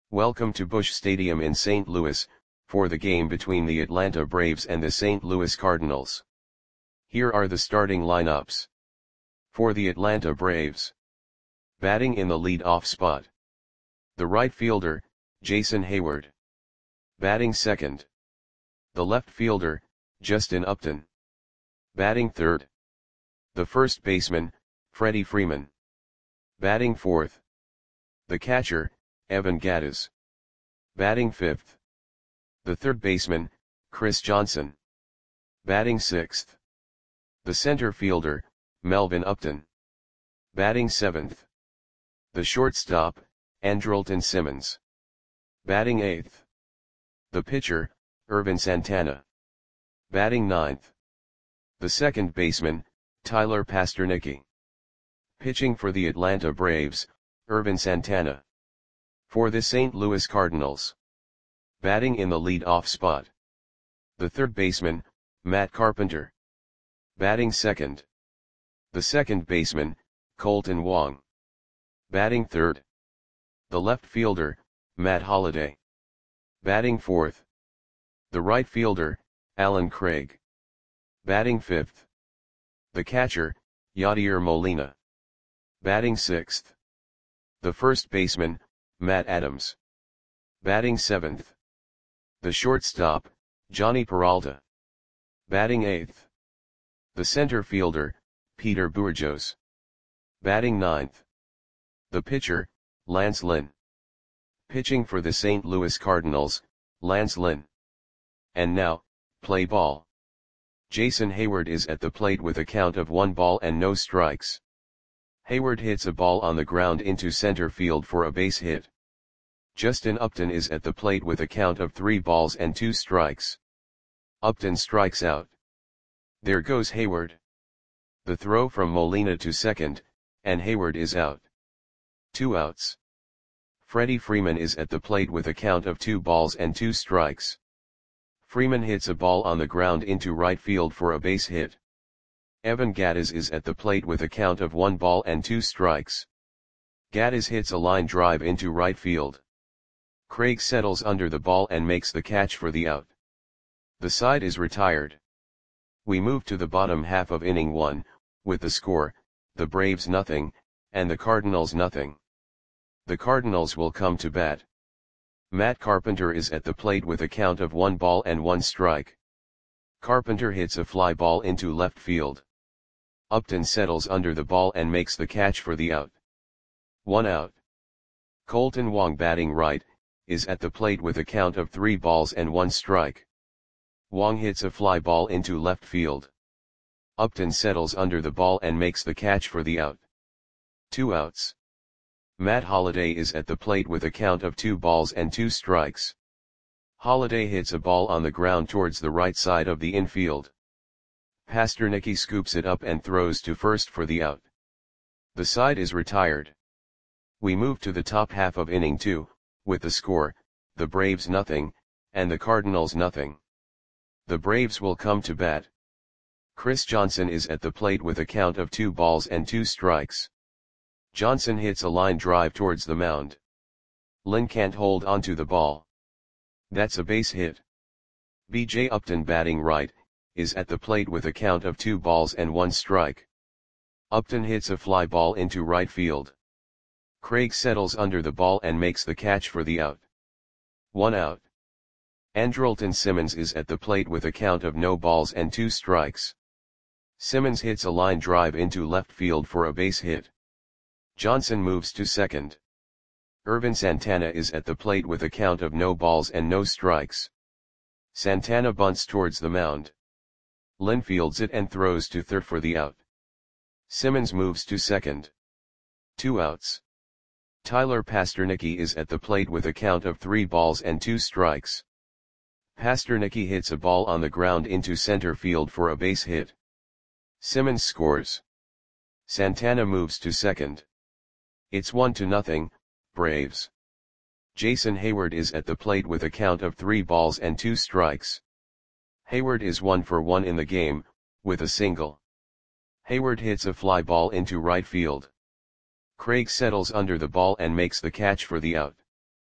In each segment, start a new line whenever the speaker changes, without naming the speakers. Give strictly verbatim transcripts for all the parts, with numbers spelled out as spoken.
Welcome to Busch Stadium in Saint Louis, for the game between the Atlanta Braves and the Saint Louis Cardinals. Here are the starting lineups. For the Atlanta Braves. Batting in the lead-off spot. The right fielder, Jason Heyward. Batting second. The left fielder, Justin Upton. Batting third. The first baseman, Freddie Freeman. Batting fourth. The catcher, Evan Gattis. Batting fifth. The third baseman, Chris Johnson. Batting sixth. The center fielder, Melvin Upton. Batting seventh. The shortstop, Andrelton Simmons. Batting eighth. The pitcher, Ervin Santana. Batting ninth. The second baseman, Tyler Pastornicky. Pitching for the Atlanta Braves, Ervin Santana. For the Saint Louis Cardinals. Batting in the lead-off spot. The third baseman, Matt Carpenter. Batting second. The second baseman, Kolten Wong. Batting third. The left fielder, Matt Holliday. Batting fourth. The right fielder, Alan Craig. Batting fifth. The catcher, Yadier Molina. Batting sixth. The first baseman, Matt Adams. Batting seventh. The shortstop, Johnny Peralta. Batting eighth. The center fielder, Peter Bourjos. Batting ninth. The pitcher, Lance Lynn. Pitching for the Saint Louis Cardinals, Lance Lynn. And now, play ball. Jason Heyward is at the plate with a count of one ball and no strikes. Heyward hits a ball on the ground into center field for a base hit. Justin Upton is at the plate with a count of three balls and two strikes. Upton strikes out. There goes Heyward. The throw from Molina to second, and Heyward is out. Two outs. Freddie Freeman is at the plate with a count of two balls and two strikes. Freeman hits a ball on the ground into right field for a base hit. Evan Gattis is at the plate with a count of one ball and two strikes. Gattis hits a line drive into right field. Craig settles under the ball and makes the catch for the out. The side is retired. We move to the bottom half of inning one, with the score, the Braves nothing, and the Cardinals nothing. The Cardinals will come to bat. Matt Carpenter is at the plate with a count of one ball and one strike. Carpenter hits a fly ball into left field. Upton settles under the ball and makes the catch for the out. One out. Kolten Wong, batting right, is at the plate with a count of three balls and one strike. Wong hits a fly ball into left field. Upton settles under the ball and makes the catch for the out. Two outs. Matt Holliday is at the plate with a count of two balls and two strikes. Holliday hits a ball on the ground towards the right side of the infield. Pastornicky scoops it up and throws to first for the out. The side is retired. We move to the top half of inning two, with the score, the Braves nothing, and the Cardinals nothing. The Braves will come to bat. Chris Johnson is at the plate with a count of two balls and two strikes. Johnson hits a line drive towards the mound. Lynn can't hold onto the ball. That's a base hit. B J Upton, batting right, is at the plate with a count of two balls and one strike. Upton hits a fly ball into right field. Craig settles under the ball and makes the catch for the out. One out. Andrelton Simmons is at the plate with a count of no balls and two strikes. Simmons hits a line drive into left field for a base hit. Johnson moves to second. Ervin Santana is at the plate with a count of no balls and no strikes. Santana bunts towards the mound. Lynn fields it and throws to third for the out. Simmons moves to second. Two outs. Tyler Pastornicky is at the plate with a count of three balls and two strikes. Pastornicky hits a ball on the ground into center field for a base hit. Simmons scores. Santana moves to second. It's one to nothing, Braves. Jason Heyward is at the plate with a count of three balls and two strikes. Heyward is one for one in the game, with a single. Heyward hits a fly ball into right field. Craig settles under the ball and makes the catch for the out.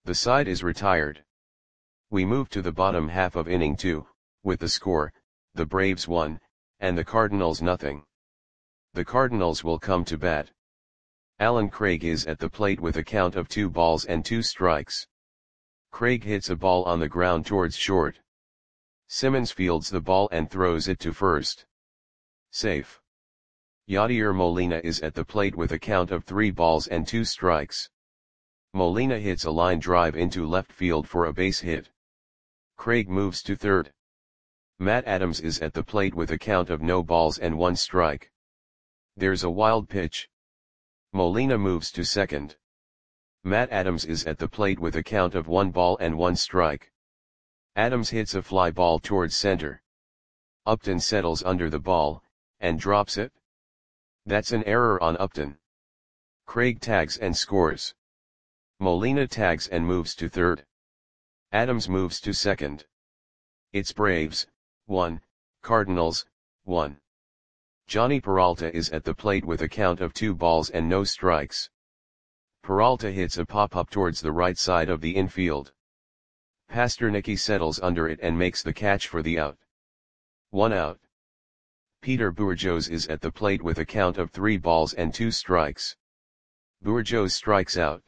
The side is retired. We move to the bottom half of inning two, with the score, the Braves one, and the Cardinals nothing. The Cardinals will come to bat. Alan Craig is at the plate with a count of two balls and two strikes. Craig hits a ball on the ground towards short. Simmons fields the ball and throws it to first. Safe. Yadier Molina is at the plate with a count of three balls and two strikes. Molina hits a line drive into left field for a base hit. Craig moves to third. Matt Adams is at the plate with a count of no balls and one strike. There's a wild pitch. Molina moves to second. Matt Adams is at the plate with a count of one ball and one strike. Adams hits a fly ball towards center. Upton settles under the ball, and drops it. That's an error on Upton. Craig tags and scores. Molina tags and moves to third. Adams moves to second. It's Braves, one, Cardinals, one. Johnny Peralta is at the plate with a count of two balls and no strikes. Peralta hits a pop-up towards the right side of the infield. Pastornicky settles under it and makes the catch for the out. One out. Peter Bourjos is at the plate with a count of three balls and two strikes. Bourjos strikes out.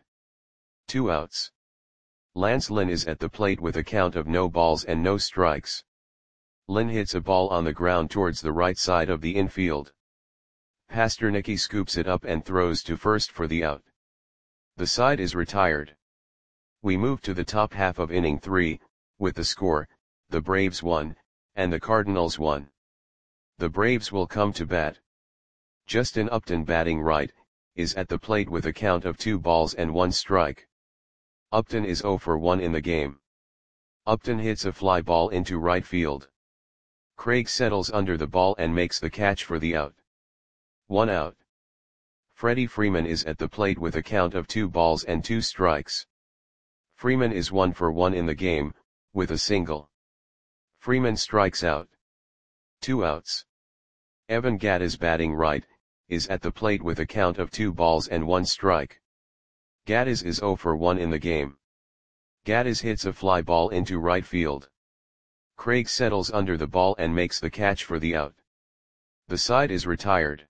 Two outs. Lance Lynn is at the plate with a count of no balls and no strikes. Lynn hits a ball on the ground towards the right side of the infield. Pastornicky scoops it up and throws to first for the out. The side is retired. We move to the top half of inning three, with the score, the Braves one, and the Cardinals one. The Braves will come to bat. Justin Upton, batting right, is at the plate with a count of two balls and one strike. Upton is zero for one in the game. Upton hits a fly ball into right field. Craig settles under the ball and makes the catch for the out. One out. Freddie Freeman is at the plate with a count of two balls and two strikes. Freeman is one for one in the game, with a single. Freeman strikes out. Two outs. Evan Gattis, batting right, is at the plate with a count of two balls and one strike. Gattis is zero for one in the game. Gattis hits a fly ball into right field. Craig settles under the ball and makes the catch for the out. The side is retired.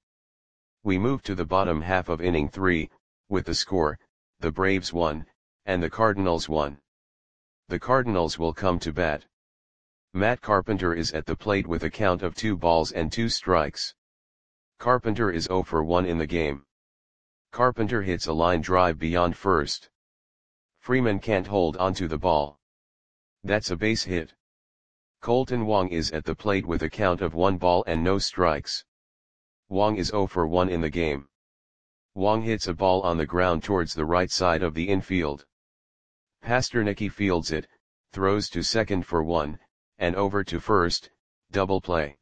We move to the bottom half of inning three, with the score, the Braves one, and the Cardinals one. The Cardinals will come to bat. Matt Carpenter is at the plate with a count of two balls and two strikes. Carpenter is zero for one in the game. Carpenter hits a line drive beyond first. Freeman can't hold onto the ball. That's a base hit. Colton Wong is at the plate with a count of one ball and no strikes. Wong is zero for one in the game. Wong hits a ball on the ground towards the right side of the infield. Pastornicky fields it, throws to second for one, and over to first, double play.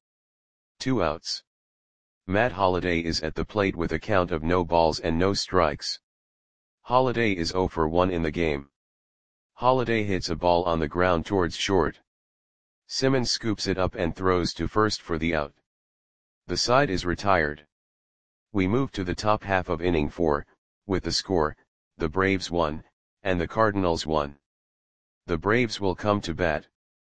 Two outs. Matt Holliday is at the plate with a count of no balls and no strikes. Holliday is zero for one in the game. Holliday hits a ball on the ground towards short. Simmons scoops it up and throws to first for the out. The side is retired. We move to the top half of inning four, with the score, the Braves one, and the Cardinals one. The Braves will come to bat.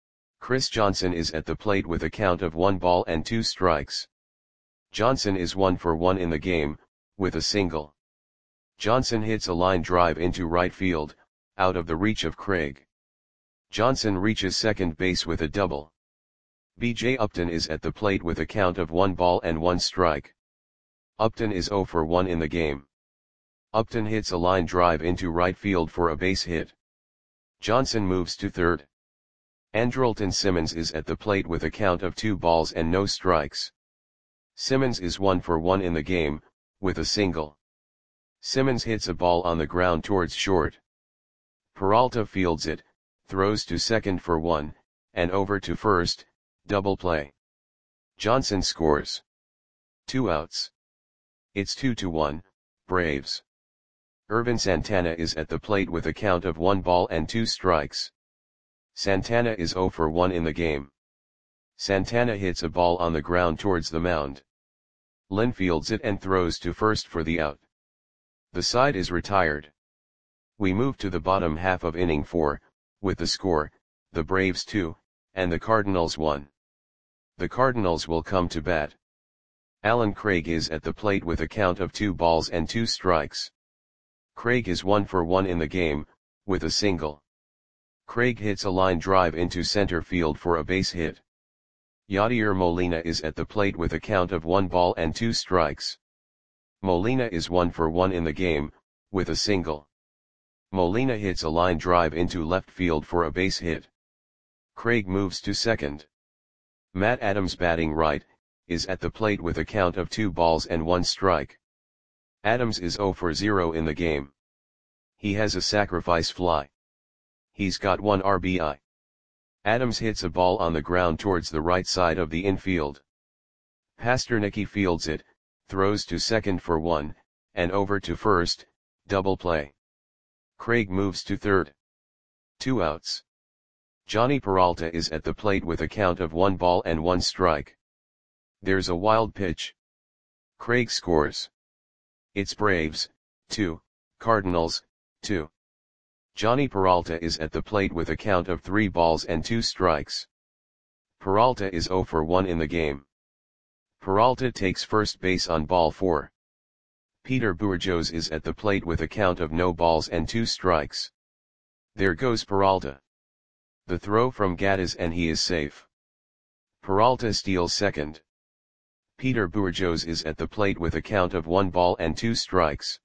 Chris Johnson is at the plate with a count of one ball and two strikes. Johnson is one for one in the game, with a single. Johnson hits a line drive into right field, out of the reach of Craig. Johnson reaches second base with a double. B J Upton is at the plate with a count of one ball and one strike. Upton is zero for one in the game. Upton hits a line drive into right field for a base hit. Johnson moves to third. Andrelton Simmons is at the plate with a count of two balls and no strikes. Simmons is one for one in the game, with a single. Simmons hits a ball on the ground towards short. Peralta fields it, throws to second for one, and over to first, double play. Johnson scores. Two outs. It's two to one, Braves. Irvin Santana is at the plate with a count of one ball and two strikes. Santana is zero for one in the game. Santana hits a ball on the ground towards the mound. Lynn fields it and throws to first for the out. The side is retired. We move to the bottom half of inning four, with the score, the Braves two, and the Cardinals one. The Cardinals will come to bat. Alan Craig is at the plate with a count of two balls and two strikes. Craig is one for one in the game, with a single. Craig hits a line drive into center field for a base hit. Yadier Molina is at the plate with a count of one ball and two strikes. Molina is one for one in the game, with a single. Molina hits a line drive into left field for a base hit. Craig moves to second. Matt Adams, batting right, is at the plate with a count of two balls and one strike. Adams is zero for zero in the game. He has a sacrifice fly. He's got one R B I. Adams hits a ball on the ground towards the right side of the infield. Pasternaky fields it, throws to second for one, and over to first, double play. Craig moves to third. Two outs. Johnny Peralta is at the plate with a count of one ball and one strike. There's a wild pitch. Craig scores. It's Braves, two, Cardinals, two. Johnny Peralta is at the plate with a count of three balls and two strikes. Peralta is zero for one in the game. Peralta takes first base on ball four. Peter Bourjos is at the plate with a count of no balls and two strikes. There goes Peralta. The throw from Gattis and he is safe. Peralta steals second. Peter Bourjos is at the plate with a count of one ball and two strikes.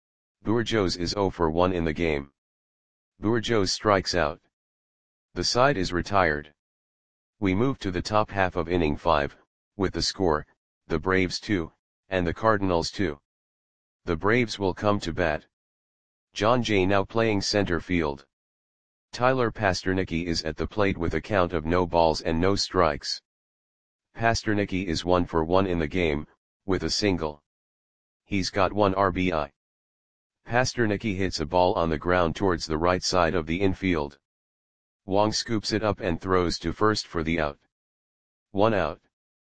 Bourjos is zero for one in the game. Bourjos strikes out. The side is retired. We move to the top half of inning five, with the score, the Braves two, and the Cardinals two. The Braves will come to bat. John Jay now playing center field. Tyler Pasternaky is at the plate with a count of no balls and no strikes. Pasternaky is one for one in the game, with a single. He's got one R B I. Pasternaky hits a ball on the ground towards the right side of the infield. Wong scoops it up and throws to first for the out. One out.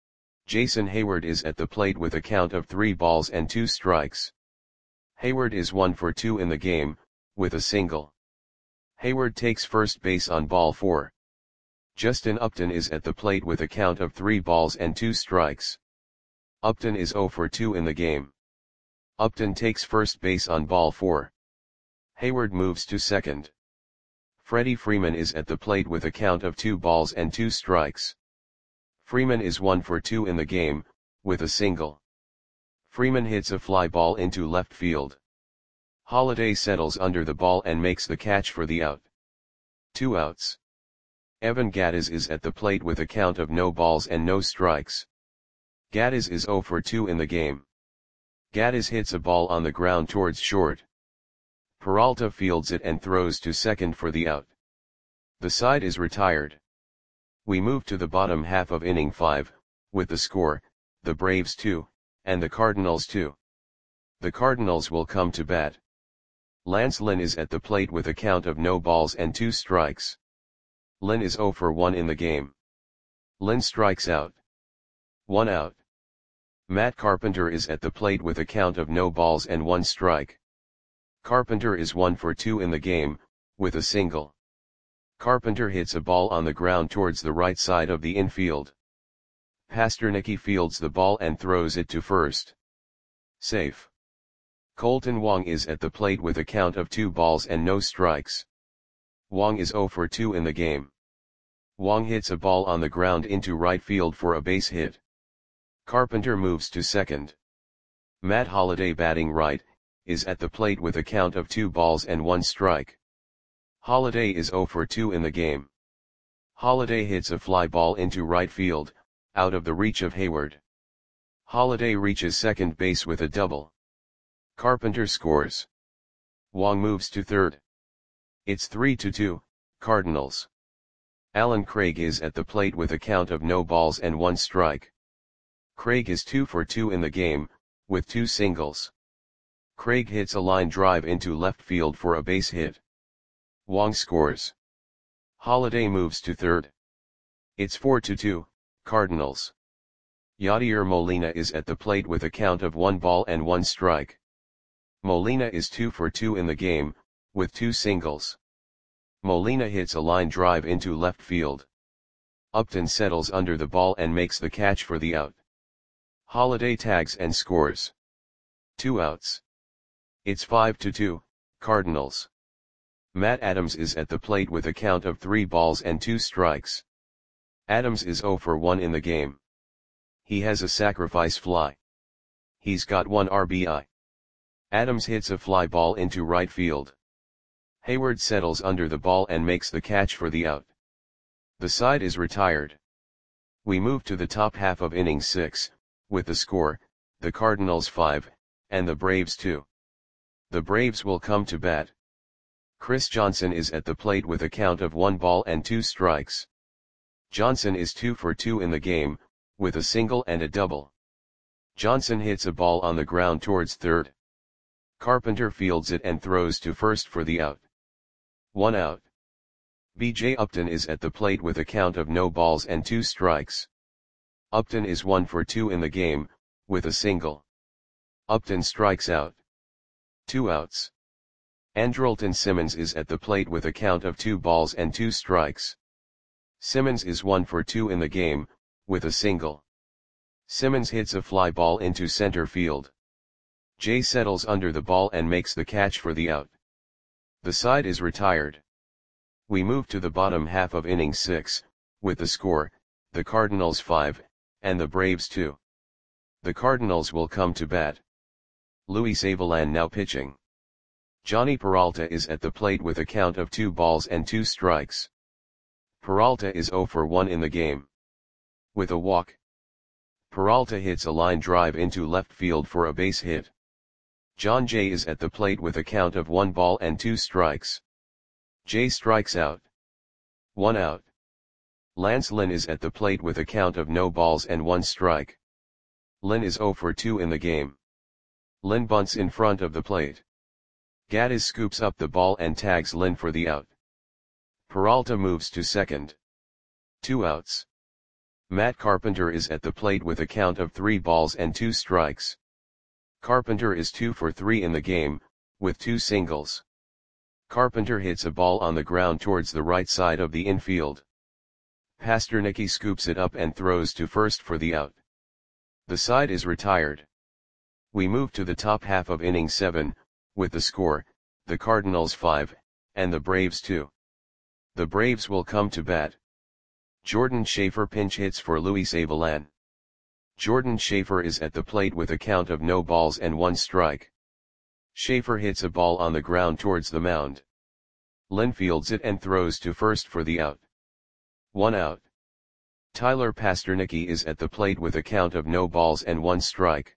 Jason Heyward is at the plate with a count of three balls and two strikes. Heyward is one for two in the game, with a single. Heyward takes first base on ball four. Justin Upton is at the plate with a count of three balls and two strikes. Upton is zero for two in the game. Upton takes first base on ball four. Heyward moves to second. Freddie Freeman is at the plate with a count of two balls and two strikes. Freeman is one for two in the game, with a single. Freeman hits a fly ball into left field. Holliday settles under the ball and makes the catch for the out. Two outs. Evan Gattis is at the plate with a count of no balls and no strikes. Gattis is zero for two in the game. Gattis hits a ball on the ground towards short. Peralta fields it and throws to second for the out. The side is retired. We move to the bottom half of inning five, with the score, the Braves two, and the Cardinals two. The Cardinals will come to bat. Lance Lynn is at the plate with a count of no balls and two strikes. Lynn is zero for one in the game. Lynn strikes out. One out. Matt Carpenter is at the plate with a count of no balls and one strike. Carpenter is one for two in the game, with a single. Carpenter hits a ball on the ground towards the right side of the infield. Pasternaky fields the ball and throws it to first. Safe. Colton Wong is at the plate with a count of two balls and no strikes. Wong is zero for two in the game. Wong hits a ball on the ground into right field for a base hit. Carpenter moves to second. Matt Holliday, batting right, is at the plate with a count of two balls and one strike. Holliday is zero for two in the game. Holliday hits a fly ball into right field, out of the reach of Heyward. Holliday reaches second base with a double. Carpenter scores. Wong moves to third. It's three to two, Cardinals. Alan Craig is at the plate with a count of no balls and one strike. Craig is two for two in the game, with two singles. Craig hits a line drive into left field for a base hit. Wong scores. Holliday moves to third. It's four to two, Cardinals. Yadier Molina is at the plate with a count of one ball and one strike. Molina is two for two in the game, with two singles. Molina hits a line drive into left field. Upton settles under the ball and makes the catch for the out. Holliday tags and scores. Two outs. It's five to two, Cardinals. Matt Adams is at the plate with a count of three balls and two strikes. Adams is oh for one in the game. He has a sacrifice fly. He's got one R B I. Adams hits a fly ball into right field. Hayward settles under the ball and makes the catch for the out. The side is retired. We move to the top half of inning six, with the score, the Cardinals five, and the Braves two. The Braves will come to bat. Chris Johnson is at the plate with a count of one ball and two strikes. Johnson is two for two in the game, with a single and a double. Johnson hits a ball on the ground towards third. Carpenter fields it and throws to first for the out. One out. B J Upton is at the plate with a count of no balls and two strikes. Upton is one for two in the game, with a single. Upton strikes out. Two outs. Andrelton Simmons is at the plate with a count of two balls and two strikes. Simmons is one for two in the game, with a single. Simmons hits a fly ball into center field. Jay settles under the ball and makes the catch for the out. The side is retired. We move to the bottom half of inning six, with the score, the Cardinals five, and the Braves two. The Cardinals will come to bat. Luis Avilan now pitching. Johnny Peralta is at the plate with a count of two balls and two strikes. Peralta is oh for one in the game. With a walk. Peralta hits a line drive into left field for a base hit. John Jay is at the plate with a count of one ball and two strikes. Jay strikes out. One out. Lance Lynn is at the plate with a count of no balls and one strike. Lynn is oh for two in the game. Lynn bunts in front of the plate. Gaddis scoops up the ball and tags Lynn for the out. Peralta moves to second. Two outs. Matt Carpenter is at the plate with a count of three balls and two strikes. Carpenter is two for three in the game, with two singles. Carpenter hits a ball on the ground towards the right side of the infield. Pastornicky scoops it up and throws to first for the out. The side is retired. We move to the top half of inning seven, with the score, the Cardinals five, and the Braves two. The Braves will come to bat. Jordan Schaefer pinch hits for Luis Avilan. Jordan Schaefer is at the plate with a count of no balls and one strike. Schaefer hits a ball on the ground towards the mound. Lynn fields it and throws to first for the out. One out. Tyler Pastornicky is at the plate with a count of no balls and one strike.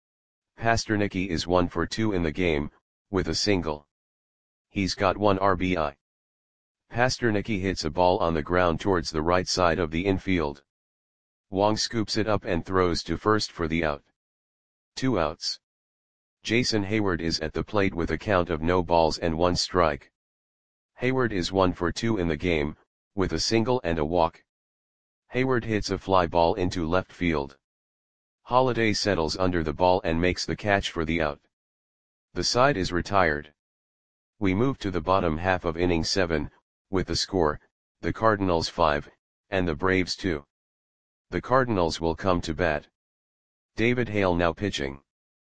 Pastornicky is one for two in the game, with a single. He's got one R B I. Pastornicky hits a ball on the ground towards the right side of the infield. Wong scoops it up and throws to first for the out. Two outs. Jason Hayward is at the plate with a count of no balls and one strike. Hayward is one for two in the game, with a single and a walk. Hayward hits a fly ball into left field. Holliday settles under the ball and makes the catch for the out. The side is retired. We move to the bottom half of inning seven, with the score, the Cardinals five, and the Braves two. The Cardinals will come to bat. David Hale now pitching.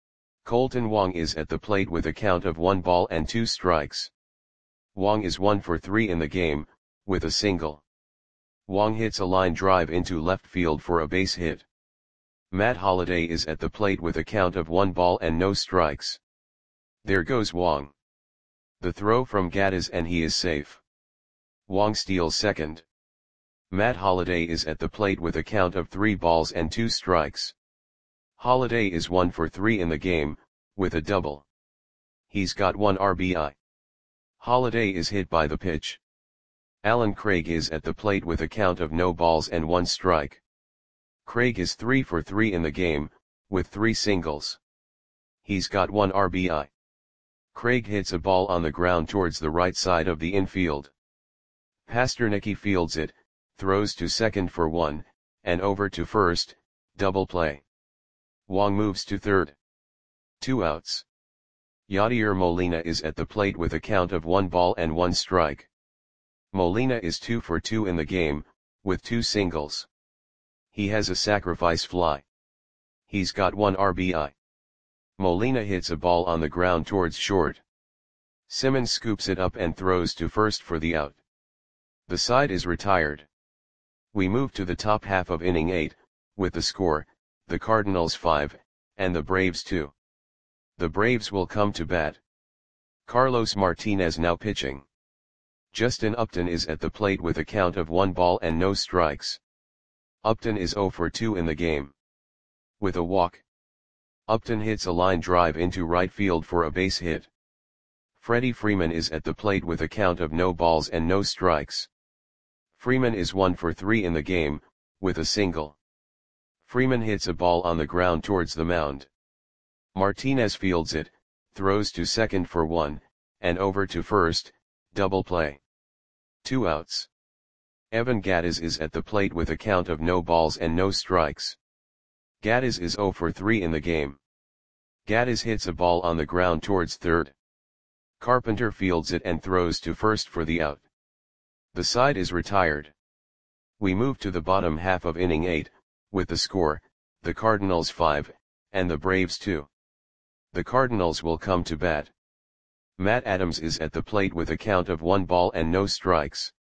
Colton Wong is at the plate with a count of one ball and two strikes. Wong is one for three in the game, with a single. Wong hits a line drive into left field for a base hit. Matt Holliday is at the plate with a count of one ball and no strikes. There goes Wong. The throw from Gaddis and he is safe. Wong steals second. Matt Holliday is at the plate with a count of three balls and two strikes. Holliday is one for three in the game, with a double. He's got one R B I. Holliday is hit by the pitch. Alan Craig is at the plate with a count of no balls and one strike. Craig is three for three in the game, with three singles. He's got one R B I. Craig hits a ball on the ground towards the right side of the infield. Pastornicky fields it, throws to second for one, and over to first, double play. Wong moves to third. Two outs. Yadier Molina is at the plate with a count of one ball and one strike. Molina is two for two in the game, with two singles. He has a sacrifice fly. He's got one R B I. Molina hits a ball on the ground towards short. Simmons scoops it up and throws to first for the out. The side is retired. We move to the top half of inning eight, with the score, the Cardinals five, and the Braves two. The Braves will come to bat. Carlos Martinez now pitching. Justin Upton is at the plate with a count of one ball and no strikes. Upton is zero for two in the game. With a walk, Upton hits a line drive into right field for a base hit. Freddie Freeman is at the plate with a count of no balls and no strikes. Freeman is one for three in the game, with a single. Freeman hits a ball on the ground towards the mound. Martinez fields it, throws to second for one, and over to first, double play. Two outs. Evan Gattis is at the plate with a count of no balls and no strikes. Gattis is zero for three in the game. Gattis hits a ball on the ground towards third. Carpenter fields it and throws to first for the out. The side is retired. We move to the bottom half of inning eight, with the score, the Cardinals five, and the Braves two. The Cardinals will come to bat. Matt Adams is at the plate with a count of one ball and no strikes.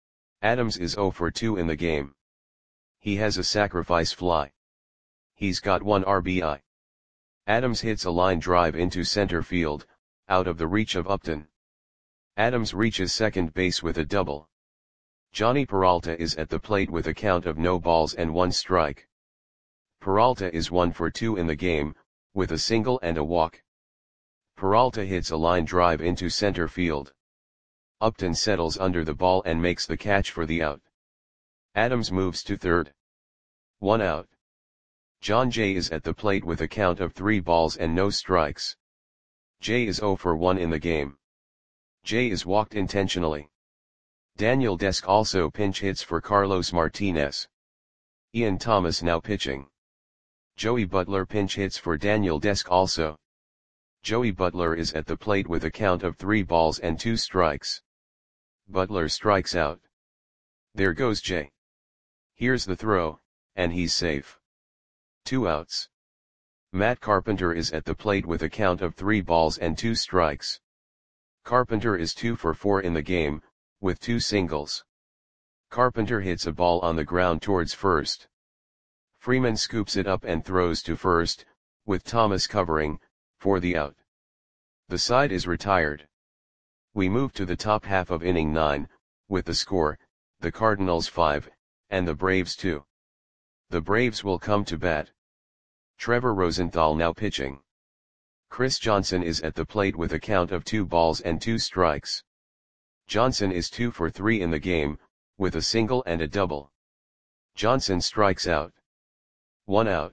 Adams is zero for two in the game. He has a sacrifice fly. He's got one R B I. Adams hits a line drive into center field, out of the reach of Upton. Adams reaches second base with a double. Johnny Peralta is at the plate with a count of no balls and one strike. Peralta is one for two in the game, with a single and a walk. Peralta hits a line drive into center field. Upton settles under the ball and makes the catch for the out. Adams moves to third. One out. John Jay is at the plate with a count of three balls and no strikes. Jay is zero for one in the game. Jay is walked intentionally. Daniel Desk also pinch hits for Carlos Martinez. Ian Thomas now pitching. Joey Butler pinch hits for Daniel Desk also. Joey Butler is at the plate with a count of three balls and two strikes. Butler strikes out. There goes Jay. Here's the throw, and he's safe. Two outs. Matt Carpenter is at the plate with a count of three balls and two strikes. Carpenter is two for four in the game, with two singles. Carpenter hits a ball on the ground towards first. Freeman scoops it up and throws to first, with Thomas covering, for the out. The side is retired. We move to the top half of inning nine, with the score, the Cardinals five, and the Braves two. The Braves will come to bat. Trevor Rosenthal now pitching. Chris Johnson is at the plate with a count of two balls and two strikes. Johnson is two for three in the game, with a single and a double. Johnson strikes out. One out.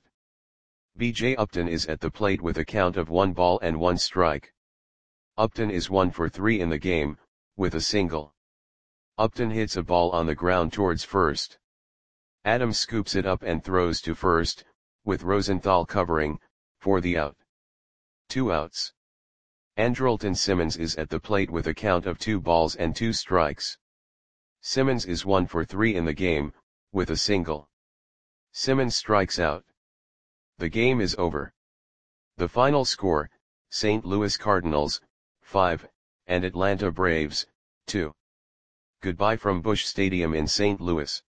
B J Upton is at the plate with a count of one ball and one strike. Upton is one for three in the game, with a single. Upton hits a ball on the ground towards first. Adams scoops it up and throws to first, with Rosenthal covering, for the out. Two outs. Andrelton Simmons is at the plate with a count of two balls and two strikes. Simmons is one for three in the game, with a single. Simmons strikes out. The game is over. The final score, Saint Louis Cardinals, five, and Atlanta Braves, two. Goodbye from Busch Stadium in Saint Louis.